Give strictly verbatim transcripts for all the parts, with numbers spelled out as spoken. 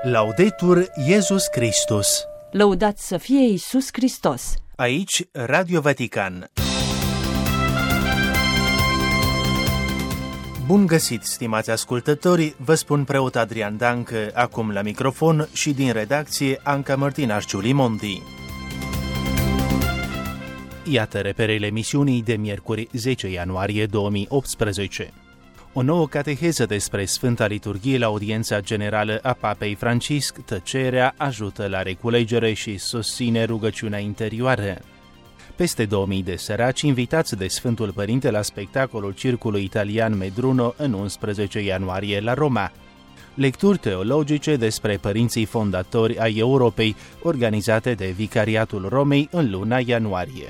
Laudetur Iesus Christus. Lăudat să fie Iisus Hristos. Aici Radio Vatican. Bun găsit, stimați ascultători, vă spun preot Adrian Dancă, acum la microfon, și din redacție Anca Mărtinaș Giulimonti. Iată reperele emisiunii de miercuri zece ianuarie două mii optsprezece. O nouă cateheză despre Sfânta Liturghie la audiența generală a Papei Francisc, tăcerea ajută la reculegere și susține rugăciunea interioară. Peste două mii de săraci invitați de Sfântul Părinte la spectacolul Circului Italian Medruno în unsprezece ianuarie la Roma. Lecturi teologice despre părinții fondatori ai Europei, organizate de Vicariatul Romei în luna ianuarie.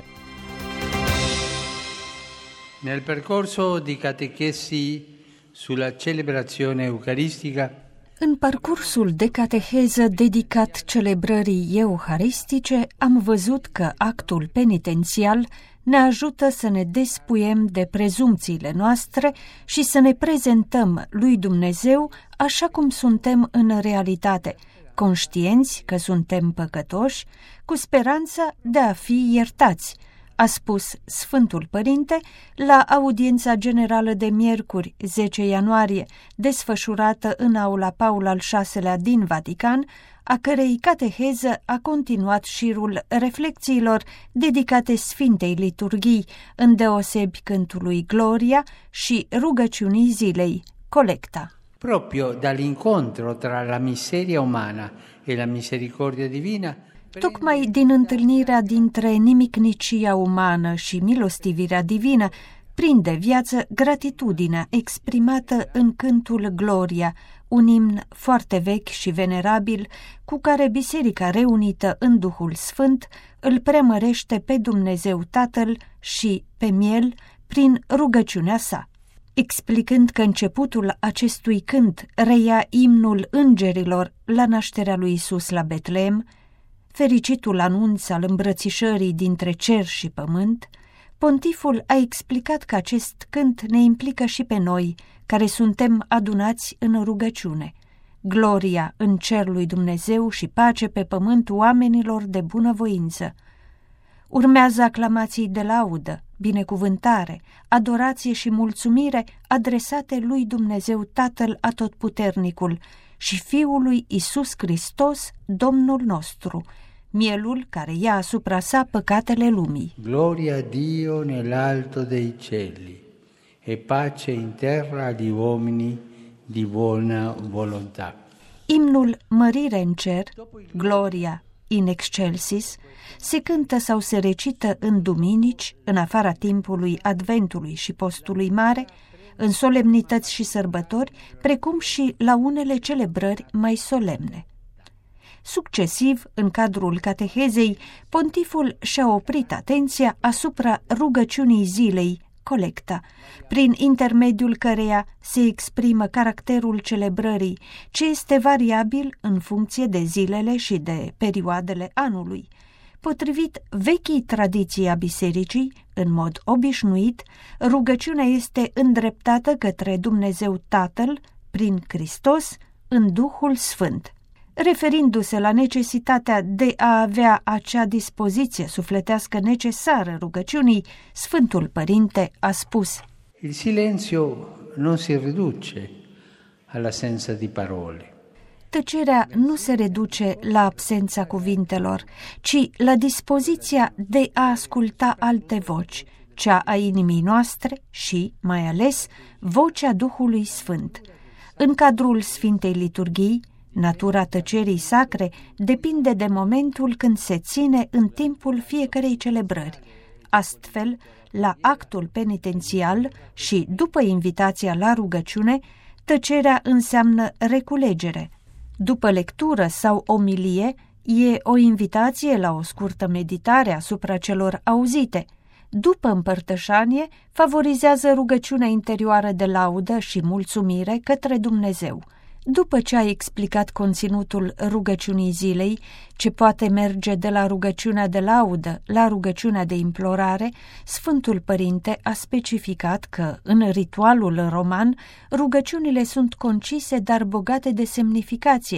Nel percorso di catechesi sulla celebrazione eucaristica, În parcursul de cateheză dedicat celebrării euharistice, am văzut că actul penitențial ne ajută să ne despuiem de prezumțiile noastre și să ne prezentăm lui Dumnezeu așa cum suntem în realitate, conștienți că suntem păcătoși, cu speranța de a fi iertați, a spus Sfântul Părinte la audiența generală de miercuri zece ianuarie, desfășurată în aula Paul al șaselea din Vatican, a cărei cateheză a continuat șirul reflecțiilor dedicate Sfintei Liturghii, îndeosebi cântului Gloria și rugăciunii zilei, Colecta. proprio dall'incontro tra la miseria umana e la misericordia divina, Tocmai din întâlnirea dintre nimicnicia umană și milostivirea divină, prinde viață gratitudinea exprimată în cântul Gloria, un imn foarte vechi și venerabil cu care Biserica reunită în Duhul Sfânt îl preamărește pe Dumnezeu Tatăl și pe Miel prin rugăciunea sa. Explicând că începutul acestui cânt reia imnul îngerilor la nașterea lui Isus la Betleem, fericitul anunț al îmbrățișării dintre cer și pământ, pontiful a explicat că acest cânt ne implică și pe noi, care suntem adunați în rugăciune. Gloria în cer lui Dumnezeu și pace pe pământ oamenilor de bunăvoință. Urmează aclamații de laudă, binecuvântare, adorație și mulțumire adresate lui Dumnezeu Tatăl Atotputernicul și Fiului Iisus Hristos, Domnul nostru, Mielul care ia asupra sa păcatele lumii. gloria a Dio nell'alto dei cieli e pace in terra agli uomini di buona volontà. Imnul Mărire în cer, Gloria in excelsis, se cântă sau se recită în duminici, în afara timpului Adventului și Postului Mare, în solemnități și sărbători, precum și la unele celebrări mai solemne. Succesiv, în cadrul catehezei, pontiful și-a oprit atenția asupra rugăciunii zilei, Colecta, prin intermediul căreia se exprimă caracterul celebrării, ce este variabil în funcție de zilele și de perioadele anului. Potrivit vechii tradiții a bisericii, în mod obișnuit, rugăciunea este îndreptată către Dumnezeu Tatăl, prin Hristos, în Duhul Sfânt. Referindu-se la necesitatea de a avea acea dispoziție sufletească necesară rugăciunii, Sfântul Părinte a spus: Il silenzio non si riduce all'assenza di parole. Tăcerea nu se reduce la absența cuvintelor, ci la dispoziția de a asculta alte voci, cea a inimii noastre și, mai ales, vocea Duhului Sfânt. În cadrul Sfintei Liturghii, natura tăcerii sacre depinde de momentul când se ține în timpul fiecărei celebrări. Astfel, la actul penitențial și după invitația la rugăciune, tăcerea înseamnă reculegere. După lectură sau omilie, e o invitație la o scurtă meditare asupra celor auzite. După împărtășanie, favorizează rugăciunea interioară de laudă și mulțumire către Dumnezeu. După ce a explicat conținutul rugăciunii zilei, ce poate merge de la rugăciunea de laudă la rugăciunea de implorare, Sfântul Părinte a specificat că, în ritualul roman, rugăciunile sunt concise, dar bogate de semnificație,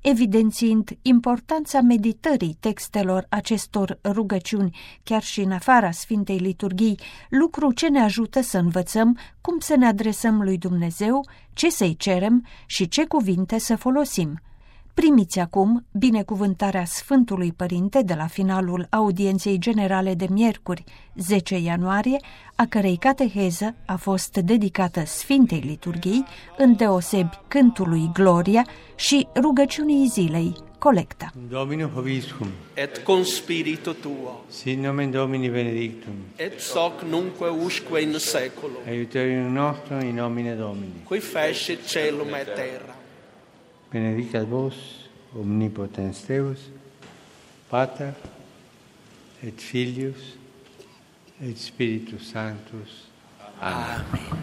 evidențiind importanța meditării textelor acestor rugăciuni, chiar și în afara Sfintei Liturghii, lucru ce ne ajută să învățăm cum să ne adresăm lui Dumnezeu, ce să-i cerem și ce cuvinte să folosim. Primiți acum binecuvântarea Sfântului Părinte de la finalul audienței generale de miercuri, zece ianuarie, a cărei cateheză a fost dedicată Sfintei Liturghii, îndeosebi cântului Gloria și rugăciunii zilei, Colecta. Domino Hoviscum, et con spiritu tuo, sin nomen Domini benedictum, et soc nunque usque in seculum, aiuterium nostrum in nomine Domini. qui fecit celum et terra. Benedicat vos, omnipotens Deus, Pater, et Filius, et Spiritus Sanctus. Amen.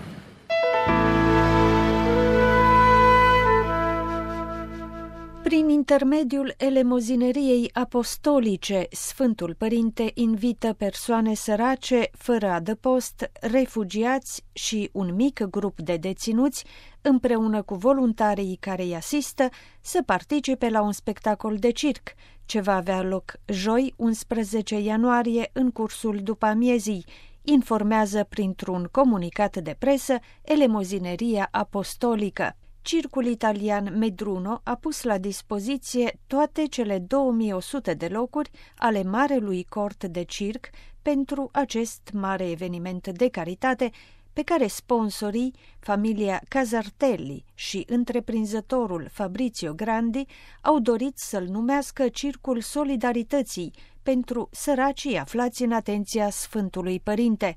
Prin intermediul elemozineriei apostolice, Sfântul Părinte invită persoane sărace, fără adăpost, refugiați și un mic grup de deținuți, împreună cu voluntarii care îi asistă, să participe la un spectacol de circ, ce va avea loc joi, unsprezece ianuarie, în cursul după-amiezii, informează printr-un comunicat de presă elemozineria apostolică. Circul italian Medruno a pus la dispoziție toate cele două mii o sută de locuri ale marelui cort de circ pentru acest mare eveniment de caritate pe care sponsorii, familia Casartelli și întreprinzătorul Fabrizio Grandi au dorit să-l numească Circul Solidarității pentru săracii aflați în atenția Sfântului Părinte.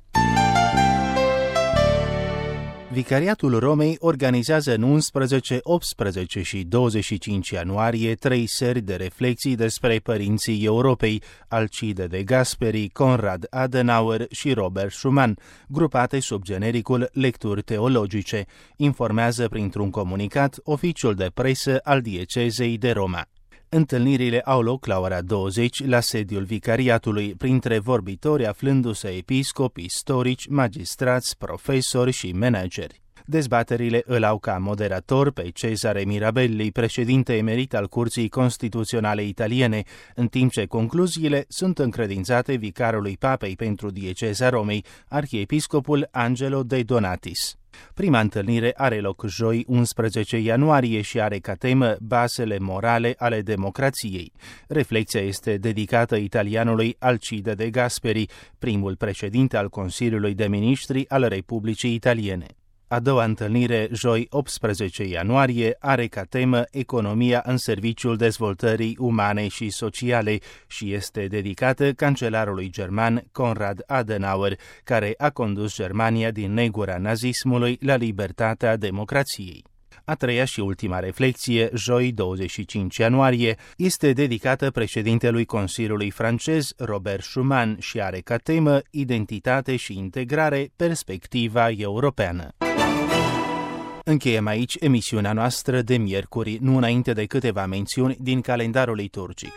Vicariatul Romei organizează în unsprezece, optsprezece și douăzeci și cinci ianuarie trei seri de reflexii despre părinții Europei, Alcide de Gasperi, Konrad Adenauer și Robert Schuman, grupate sub genericul Lecturi teologice, informează printr-un comunicat oficiul de presă al diecezei de Roma. Întâlnirile au loc la ora douăzeci la sediul vicariatului, printre vorbitori aflându-se episcopi, istorici, magistrați, profesori și manageri. Dezbaterile îl au ca moderator pe Cesare Mirabelli, președinte emerit al Curții Constituționale Italiene, în timp ce concluziile sunt încredințate vicarului Papei pentru dieceza Romei, arhiepiscopul Angelo De Donatis. Prima întâlnire are loc joi, unsprezece ianuarie și are ca temă bazele morale ale democrației. Reflexia este dedicată italianului Alcide de Gasperi, primul președinte al Consiliului de Ministri al Republicii Italiene. A doua întâlnire, joi, optsprezece ianuarie, are ca temă economia în serviciul dezvoltării umane și sociale și este dedicată cancelarului german Konrad Adenauer, care a condus Germania din negura nazismului la libertatea democrației. A treia și ultima reflexie, joi douăzeci și cinci ianuarie, este dedicată președintelui Consiliului francez Robert Schuman și are ca temă identitate și integrare, perspectiva europeană. Încheiem aici emisiunea noastră de miercuri, nu înainte de câteva mențiuni din calendarul liturgic.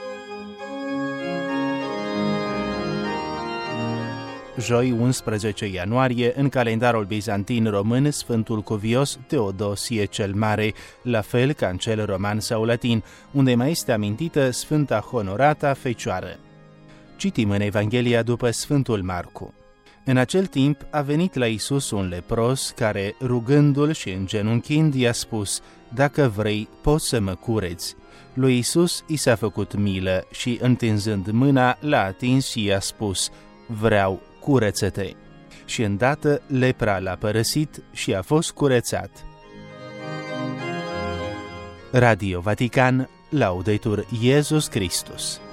Joi, unsprezece ianuarie, în calendarul bizantin român, Sfântul Cuvios Teodosie cel Mare, la fel ca în cel roman sau latin, unde mai este amintită Sfânta Honorata Fecioară. Citim în Evanghelia după Sfântul Marcu. În acel timp a venit la Iisus un lepros care, rugându-l și îngenunchind, i-a spus: „Dacă vrei, poți să mă cureți.” Lui Iisus i s-a făcut milă și, întinzând mâna, l-a atins și i-a spus: „Vreau, curăță-te.” Și îndată lepra l-a părăsit și a fost curățat. Radio Vatican, Laudetur Iesus Christus.